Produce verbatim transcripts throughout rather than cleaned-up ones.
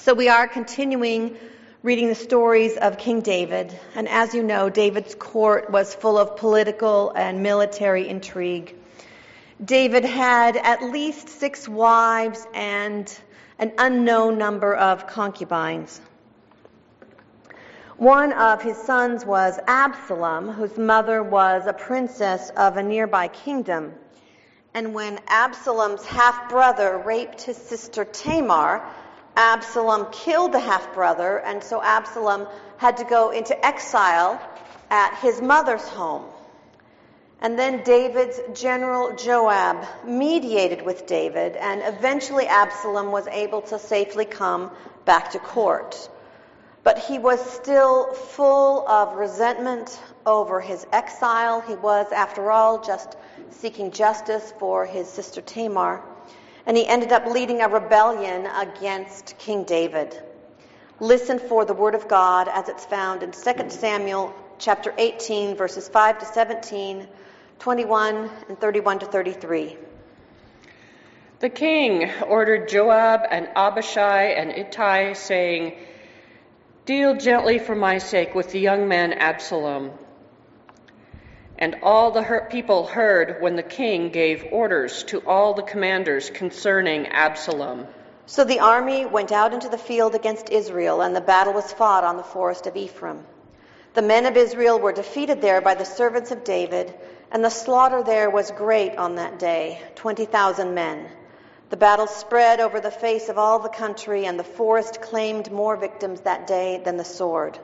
So we are continuing reading the stories of King David. And as you know, David's court was full of political and military intrigue. David had at least six wives and an unknown number of concubines. One of his sons was Absalom, whose mother was a princess of a nearby kingdom. And when Absalom's half-brother raped his sister Tamar, Absalom killed the half-brother, and so Absalom had to go into exile at his mother's home. And then David's general Joab mediated with David, and eventually Absalom was able to safely come back to court. But he was still full of resentment over his exile. He was, after all, just seeking justice for his sister Tamar. And he ended up leading a rebellion against King David. Listen for the word of God as it's found in Second Samuel chapter eighteen, verses five to seventeen, twenty-one and thirty-one to thirty-three. The king ordered Joab and Abishai and Ittai, saying, "Deal gently for my sake with the young man Absalom." And all the people heard when the king gave orders to all the commanders concerning Absalom. So the army went out into the field against Israel, and the battle was fought on the forest of Ephraim. The men of Israel were defeated there by the servants of David, and the slaughter there was great on that day, twenty thousand men. The battle spread over the face of all the country, and the forest claimed more victims that day than the sword.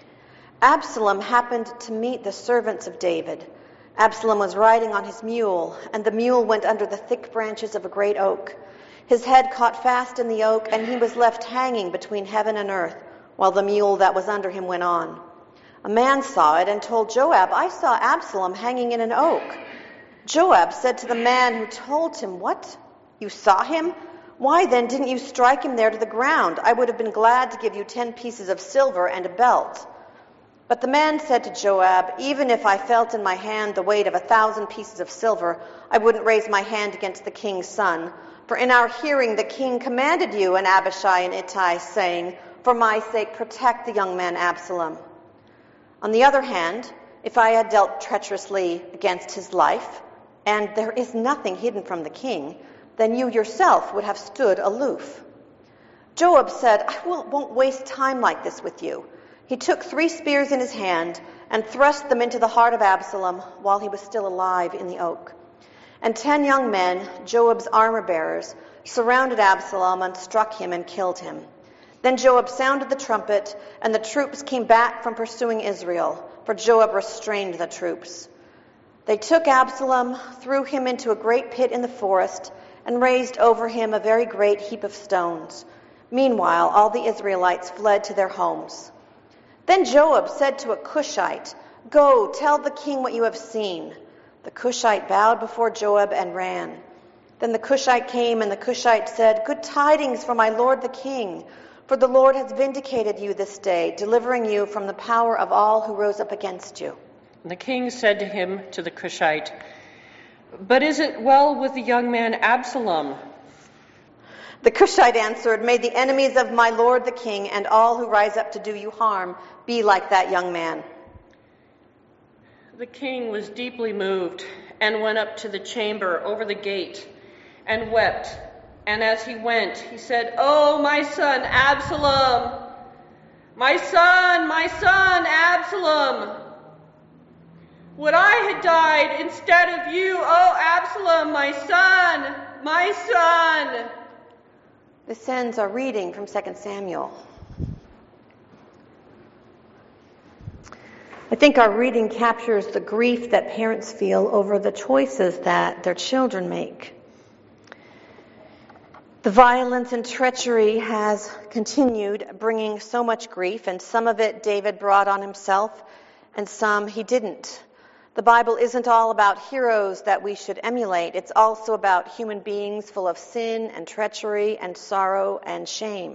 Absalom happened to meet the servants of David. Absalom was riding on his mule, and the mule went under the thick branches of a great oak. His head caught fast in the oak, and he was left hanging between heaven and earth, while the mule that was under him went on. A man saw it and told Joab, "I saw Absalom hanging in an oak." Joab said to the man who told him, "What? You saw him? Why then didn't you strike him there to the ground? I would have been glad to give you ten pieces of silver and a belt." But the man said to Joab, "Even if I felt in my hand the weight of a thousand pieces of silver, I wouldn't raise my hand against the king's son. For in our hearing the king commanded you and Abishai and Ittai, saying, 'For my sake protect the young man Absalom.' On the other hand, if I had dealt treacherously against his life, and there is nothing hidden from the king, then you yourself would have stood aloof." Joab said, "I won't waste time like this with you." He took three spears in his hand and thrust them into the heart of Absalom while he was still alive in the oak. And ten young men, Joab's armor-bearers, surrounded Absalom and struck him and killed him. Then Joab sounded the trumpet, and the troops came back from pursuing Israel, for Joab restrained the troops. They took Absalom, threw him into a great pit in the forest, and raised over him a very great heap of stones. Meanwhile, all the Israelites fled to their homes. Then Joab said to a Cushite, "Go, tell the king what you have seen." The Cushite bowed before Joab and ran. Then the Cushite came, and the Cushite said, "Good tidings for my lord the king, for the Lord has vindicated you this day, delivering you from the power of all who rose up against you." And the king said to him, to the Cushite, "But is it well with the young man Absalom?" The Cushite answered, "May the enemies of my lord the king and all who rise up to do you harm be like that young man." The king was deeply moved and went up to the chamber over the gate and wept. And as he went, he said, "Oh, my son Absalom! My son, my son Absalom! Would I had died instead of you, oh Absalom, my son, my son!" This ends our reading from Second Samuel. I think our reading captures the grief that parents feel over the choices that their children make. The violence and treachery has continued, bringing so much grief, and some of it David brought on himself, and some he didn't. The Bible isn't all about heroes that we should emulate. It's also about human beings full of sin and treachery and sorrow and shame.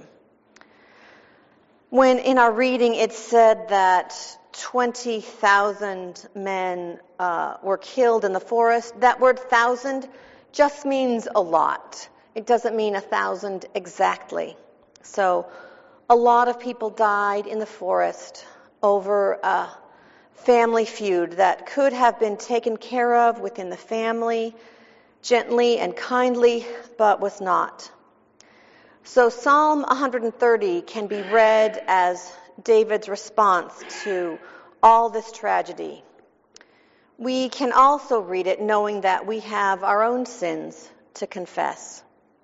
When in our reading it said that twenty thousand men uh, were killed in the forest, that word thousand just means a lot. It doesn't mean a thousand exactly. So a lot of people died in the forest over a family feud that could have been taken care of within the family, gently and kindly, but was not. So Psalm one thirty can be read as David's response to all this tragedy. We can also read it knowing that we have our own sins to confess.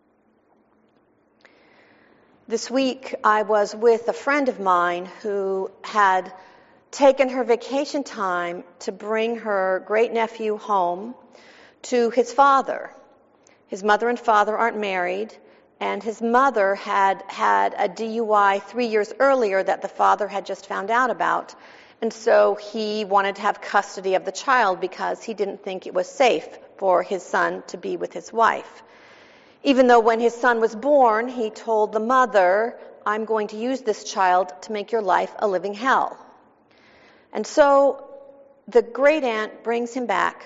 This week I was with a friend of mine who had taken her vacation time to bring her great-nephew home to his father. His mother and father aren't married, and his mother had had a D U I three years earlier that the father had just found out about, and so he wanted to have custody of the child because he didn't think it was safe for his son to be with his wife. Even though when his son was born, he told the mother, "I'm going to use this child to make your life a living hell." And so the great aunt brings him back,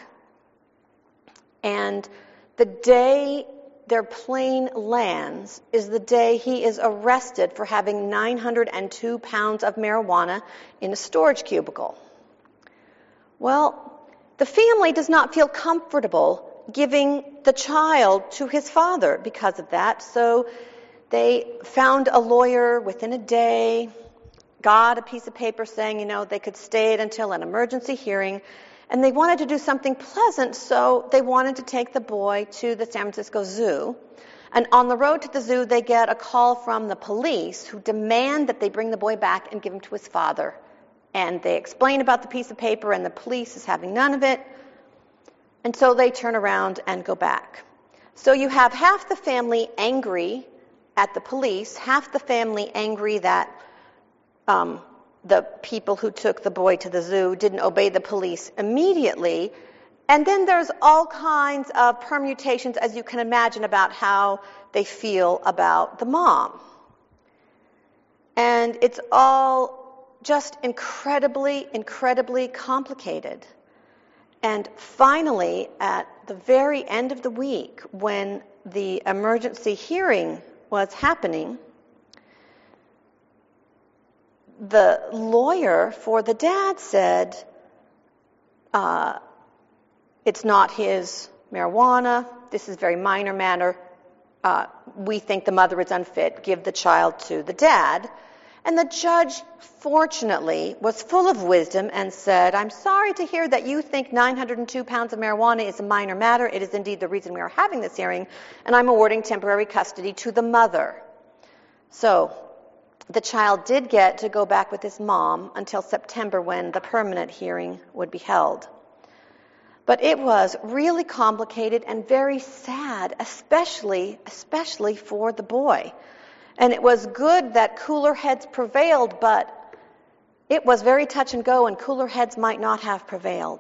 and the day their plane lands is the day he is arrested for having nine hundred two pounds of marijuana in a storage cubicle. Well, the family does not feel comfortable giving the child to his father because of that, so they found a lawyer within a day, got a piece of paper saying, you know, they could stay it until an emergency hearing, and they wanted to do something pleasant, so they wanted to take the boy to the San Francisco Zoo. And on the road to the zoo, they get a call from the police who demand that they bring the boy back and give him to his father. And they explain about the piece of paper, and the police is having none of it. And so they turn around and go back. So you have half the family angry at the police, half the family angry that um, the people who took the boy to the zoo didn't obey the police immediately. And then there's all kinds of permutations, as you can imagine, about how they feel about the mom. And it's all just incredibly, incredibly complicated. And finally, at the very end of the week, when the emergency hearing was happening, the lawyer for the dad said, uh, it's not his marijuana, this is a very minor matter, uh, we think the mother is unfit, give the child to the dad. And the judge, fortunately, was full of wisdom and said, I'm sorry to hear that you think nine hundred two pounds of marijuana is a minor matter. It is indeed the reason we are having this hearing, and I'm awarding temporary custody to the mother. So the child did get to go back with his mom until September, when the permanent hearing would be held. But it was really complicated and very sad, especially, especially for the boy. And it was good that cooler heads prevailed, but it was very touch and go, and cooler heads might not have prevailed.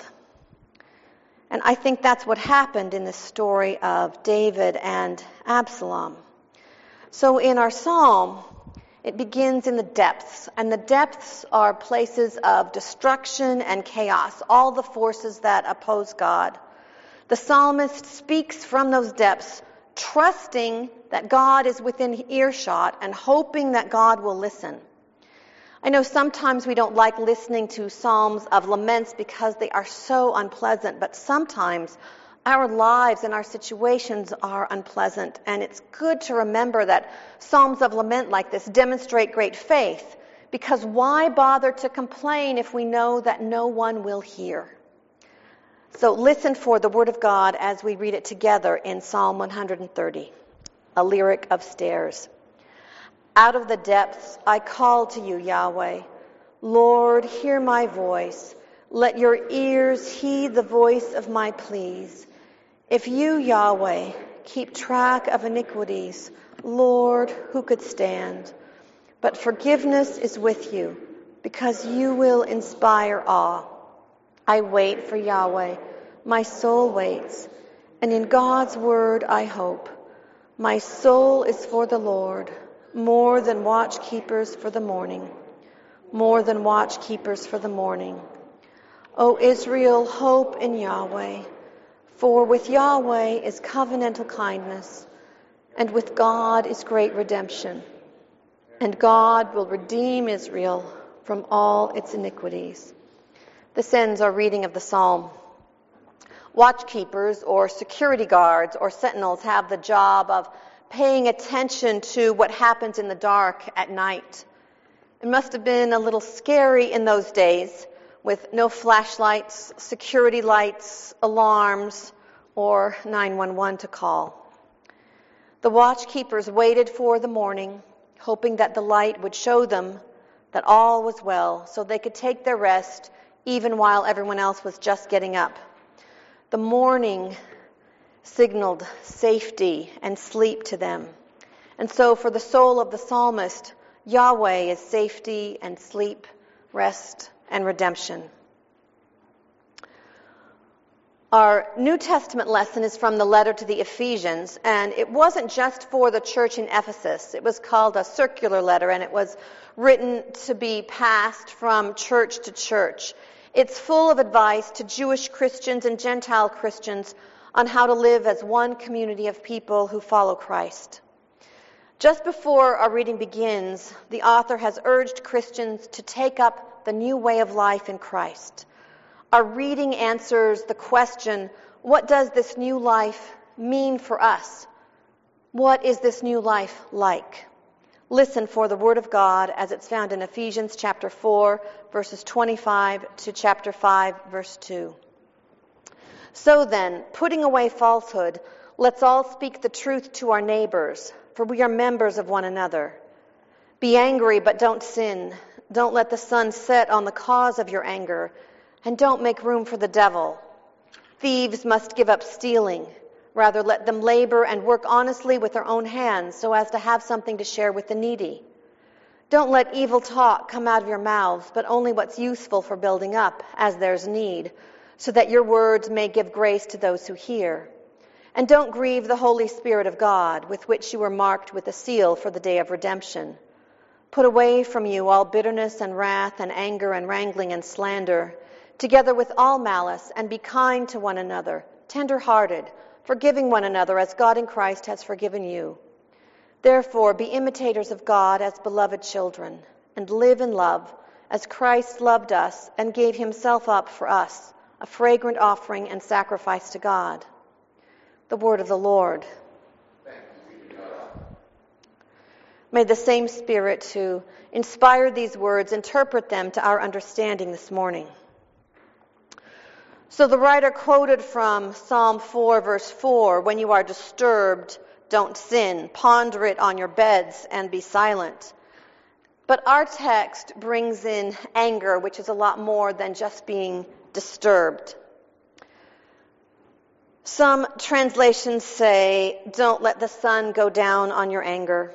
And I think that's what happened in the story of David and Absalom. So in our psalm, it begins in the depths, and the depths are places of destruction and chaos, all the forces that oppose God. The psalmist speaks from those depths, trusting that God is within earshot and hoping that God will listen. I know sometimes we don't like listening to psalms of laments because they are so unpleasant, but sometimes our lives and our situations are unpleasant, and it's good to remember that psalms of lament like this demonstrate great faith, because why bother to complain if we know that no one will hear? So listen for the word of God as we read it together in Psalm one thirty, a lyric of stairs. Out of the depths I call to you, Yahweh. Lord, hear my voice. Let your ears heed the voice of my pleas. If you, Yahweh, keep track of iniquities, Lord, who could stand? But forgiveness is with you, because you will inspire awe. I wait for Yahweh. My soul waits, and in God's word I hope. My soul is for the Lord, more than watchkeepers for the morning, more than watchkeepers for the morning. O Israel, hope in Yahweh, for with Yahweh is covenantal kindness, and with God is great redemption. and God will redeem Israel from all its iniquities. This ends our reading of the psalm. Watchkeepers or security guards or sentinels have the job of paying attention to what happens in the dark at night. It must have been a little scary in those days with no flashlights, security lights, alarms, or nine one one to call. The watchkeepers waited for the morning, hoping that the light would show them that all was well, so they could take their rest even while everyone else was just getting up. The morning signaled safety and sleep to them. And so for the soul of the psalmist, Yahweh is safety and sleep, rest and redemption. Our New Testament lesson is from the letter to the Ephesians, and it wasn't just for the church in Ephesus. It was called a circular letter, and it was written to be passed from church to church. It's full of advice to Jewish Christians and Gentile Christians on how to live as one community of people who follow Christ. Just before our reading begins, the author has urged Christians to take up the new way of life in Christ. Our reading answers the question, what does this new life mean for us? What is this new life like? Listen for the word of God as it's found in Ephesians chapter four, verses twenty-five to chapter five, verse two. So then, putting away falsehood, let's all speak the truth to our neighbors, for we are members of one another. Be angry, but don't sin. Don't let the sun set on the cause of your anger, and don't make room for the devil. Thieves must give up stealing. Rather, let them labor and work honestly with their own hands so as to have something to share with the needy. Don't let evil talk come out of your mouths, but only what's useful for building up as there's need, so that your words may give grace to those who hear. And don't grieve the Holy Spirit of God, with which you were marked with a seal for the day of redemption. Put away from you all bitterness and wrath and anger and wrangling and slander, together with all malice, and be kind to one another, tender-hearted, forgiving one another as God in Christ has forgiven you. Therefore, be imitators of God as beloved children, and live in love, as Christ loved us and gave himself up for us, a fragrant offering and sacrifice to God. The word of the Lord. May the same Spirit who inspired these words interpret them to our understanding this morning. So the writer quoted from Psalm four, verse four, when you are disturbed, don't sin. Ponder it on your beds and be silent. But our text brings in anger, which is a lot more than just being disturbed. Some translations say, don't let the sun go down on your anger.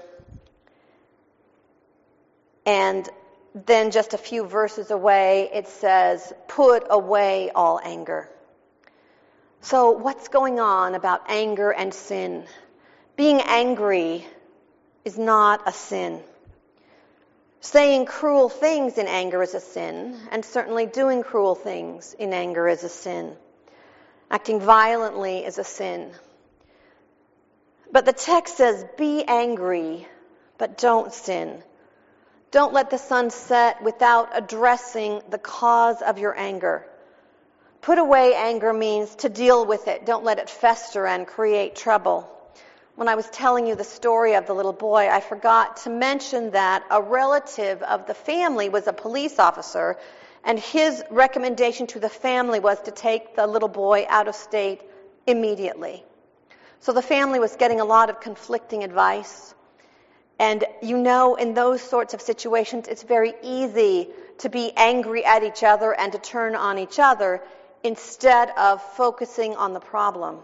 And then just a few verses away, it says, put away all anger. So what's going on about anger and sin? Being angry is not a sin. Saying cruel things in anger is a sin, and certainly doing cruel things in anger is a sin. Acting violently is a sin. But the text says, be angry, but don't sin. Don't let the sun set without addressing the cause of your anger. Put away anger means to deal with it. Don't let it fester and create trouble. When I was telling you the story of the little boy, I forgot to mention that a relative of the family was a police officer, and his recommendation to the family was to take the little boy out of state immediately. So the family was getting a lot of conflicting advice. And you know, in those sorts of situations, it's very easy to be angry at each other and to turn on each other instead of focusing on the problem.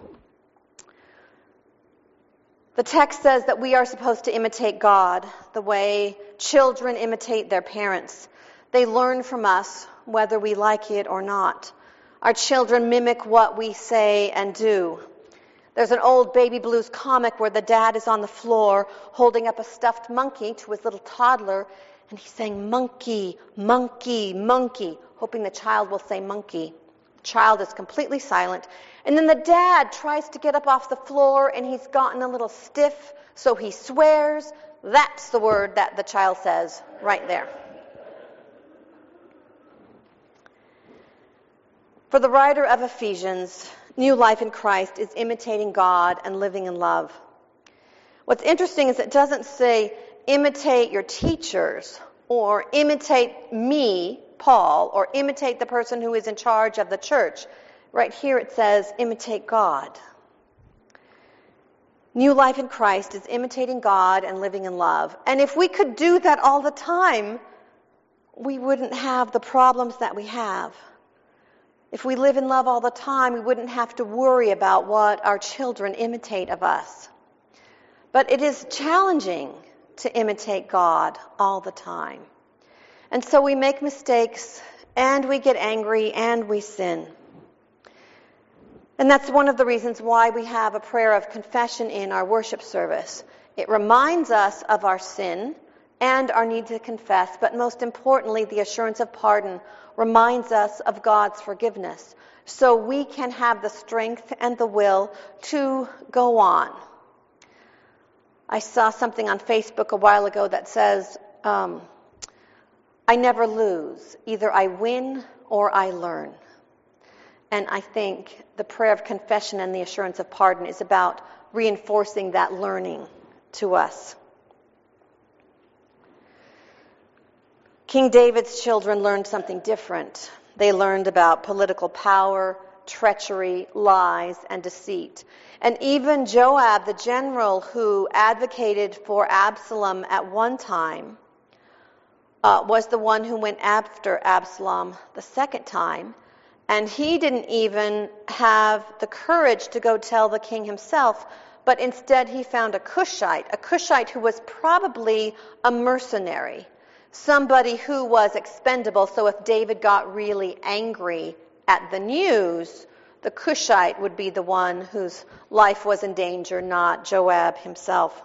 The text says that we are supposed to imitate God the way children imitate their parents. They learn from us whether we like it or not. Our children mimic what we say and do. There's an old Baby Blues comic where the dad is on the floor holding up a stuffed monkey to his little toddler, and he's saying, monkey, monkey, monkey, hoping the child will say monkey. The child is completely silent. And then the dad tries to get up off the floor, and he's gotten a little stiff, so he swears, That's the word that the child says right there. For the writer of Ephesians, new life in Christ is imitating God and living in love. What's interesting is it doesn't say imitate your teachers or imitate me, Paul, or imitate the person who is in charge of the church. Right here it says imitate God. New life in Christ is imitating God and living in love. And if we could do that all the time, we wouldn't have the problems that we have. If we live in love all the time, we wouldn't have to worry about what our children imitate of us. But it is challenging to imitate God all the time. And so we make mistakes, and we get angry, and we sin. And that's one of the reasons why we have a prayer of confession in our worship service. It reminds us of our sin and our need to confess, but most importantly, the assurance of pardon reminds us of God's forgiveness, so we can have the strength and the will to go on. I saw something on Facebook a while ago that says, um, I never lose. Either I win or I learn. And I think the prayer of confession and the assurance of pardon is about reinforcing that learning to us. King David's children learned something different. They learned about political power, treachery, lies, and deceit. And even Joab, the general who advocated for Absalom at one time, uh, was the one who went after Absalom the second time. And he didn't even have the courage to go tell the king himself, but instead he found a Cushite, a Cushite who was probably a mercenary, somebody who was expendable. So if David got really angry at the news, the Cushite would be the one whose life was in danger, not Joab himself.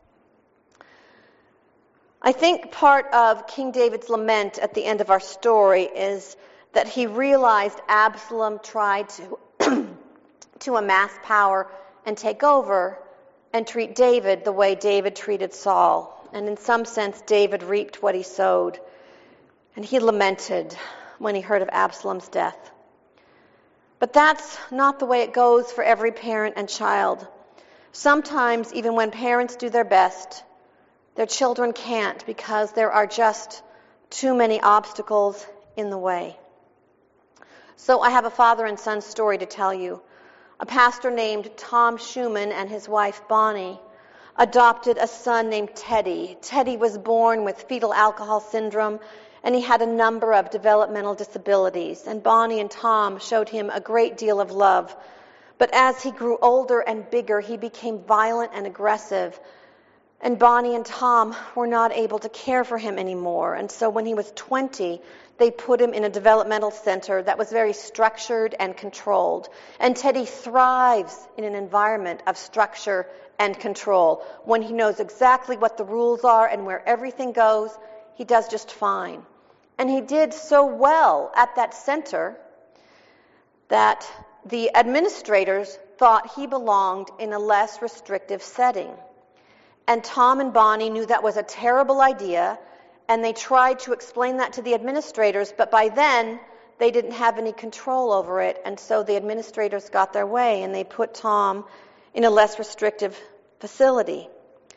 I think part of King David's lament at the end of our story is that he realized Absalom tried to, to amass power and take over and treat David the way David treated Saul. And in some sense, David reaped what he sowed. And he lamented when he heard of Absalom's death. But that's not the way it goes for every parent and child. Sometimes, even when parents do their best, their children can't because there are just too many obstacles in the way. So I have a father and son story to tell you. A pastor named Tom Schumann and his wife Bonnie adopted a son named Teddy. Teddy was born with fetal alcohol syndrome, and he had a number of developmental disabilities. And Bonnie and Tom showed him a great deal of love. But as he grew older and bigger, he became violent and aggressive. And Bonnie and Tom were not able to care for him anymore. And so when he was twenty, they put him in a developmental center that was very structured and controlled. And Teddy thrives in an environment of structure and control. When he knows exactly what the rules are and where everything goes, he does just fine. And he did so well at that center that the administrators thought he belonged in a less restrictive setting. And Tom and Bonnie knew that was a terrible idea, and they tried to explain that to the administrators, but by then they didn't have any control over it, and so the administrators got their way, and they put Tom in a less restrictive facility.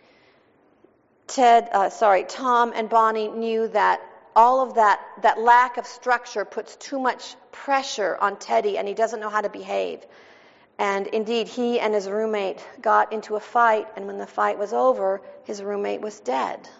Ted, uh, sorry, Tom and Bonnie knew that all of that, that lack of structure puts too much pressure on Teddy, and he doesn't know how to behave. And indeed, he and his roommate got into a fight, and when the fight was over, his roommate was dead.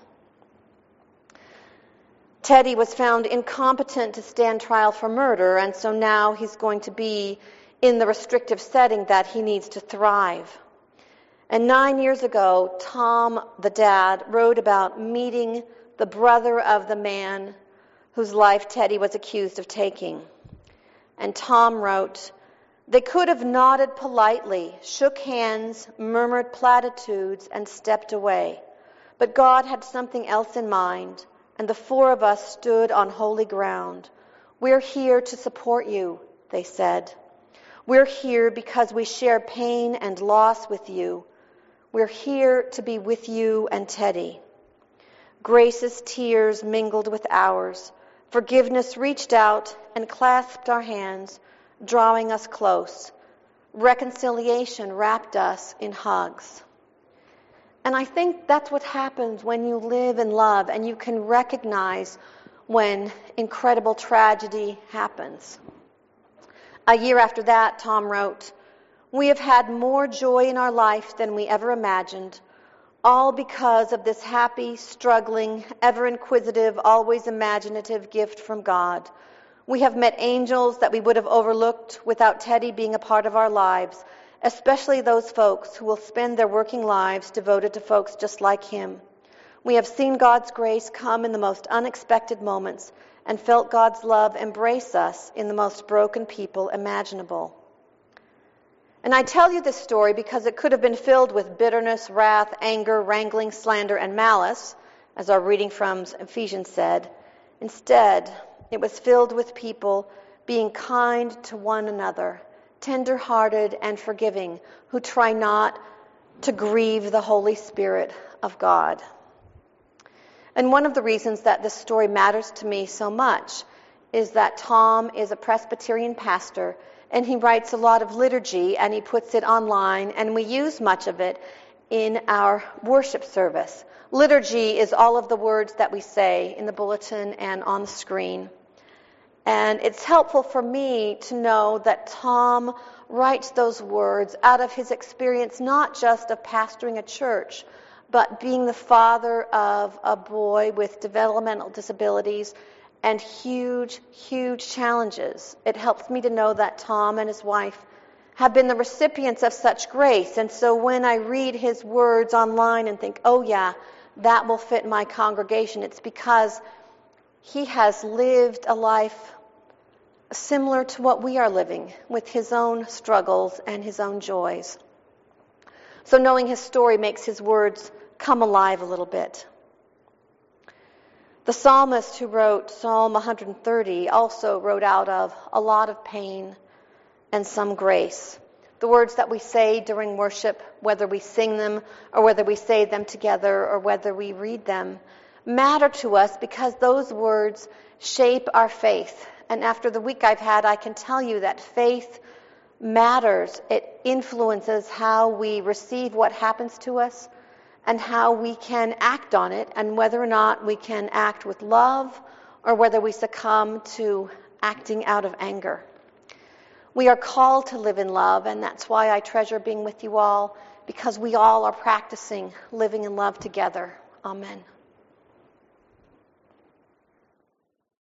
Teddy was found incompetent to stand trial for murder, and so now he's going to be in the restrictive setting that he needs to thrive. And nine years ago, Tom, the dad, wrote about meeting the brother of the man whose life Teddy was accused of taking. And Tom wrote, "They could have nodded politely, shook hands, murmured platitudes, and stepped away. But God had something else in mind, and the four of us stood on holy ground. We're here to support you," they said. "We're here because we share pain and loss with you. We're here to be with you and Teddy." Grace's tears mingled with ours. Forgiveness reached out and clasped our hands, drawing us close. Reconciliation wrapped us in hugs. And I think that's what happens when you live in love and you can recognize when incredible tragedy happens. A year after that, Tom wrote, "We have had more joy in our life than we ever imagined, all because of this happy, struggling, ever-inquisitive, always imaginative gift from God. We have met angels that we would have overlooked without Teddy being a part of our lives, especially those folks who will spend their working lives devoted to folks just like him. We have seen God's grace come in the most unexpected moments and felt God's love embrace us in the most broken people imaginable." And I tell you this story because it could have been filled with bitterness, wrath, anger, wrangling, slander, and malice, as our reading from Ephesians said. Instead, it was filled with people being kind to one another, tender-hearted and forgiving, who try not to grieve the Holy Spirit of God. And one of the reasons that this story matters to me so much is that Tom is a Presbyterian pastor, and he writes a lot of liturgy, and he puts it online, and we use much of it in our worship service. Liturgy is all of the words that we say in the bulletin and on the screen. And it's helpful for me to know that Tom writes those words out of his experience not just of pastoring a church, but being the father of a boy with developmental disabilities and huge, huge challenges. It helps me to know that Tom and his wife have been the recipients of such grace. And so when I read his words online and think, oh yeah, that will fit my congregation, it's because he has lived a life similar to what we are living, with his own struggles and his own joys. So knowing his story makes his words come alive a little bit. The psalmist who wrote Psalm one hundred thirty also wrote out of a lot of pain and some grace. The words that we say during worship, whether we sing them or whether we say them together or whether we read them, matter to us because those words shape our faith. And after the week I've had, I can tell you that faith matters. It influences how we receive what happens to us and how we can act on it, and whether or not we can act with love or whether we succumb to acting out of anger. We are called to live in love, and that's why I treasure being with you all, because we all are practicing living in love together. Amen.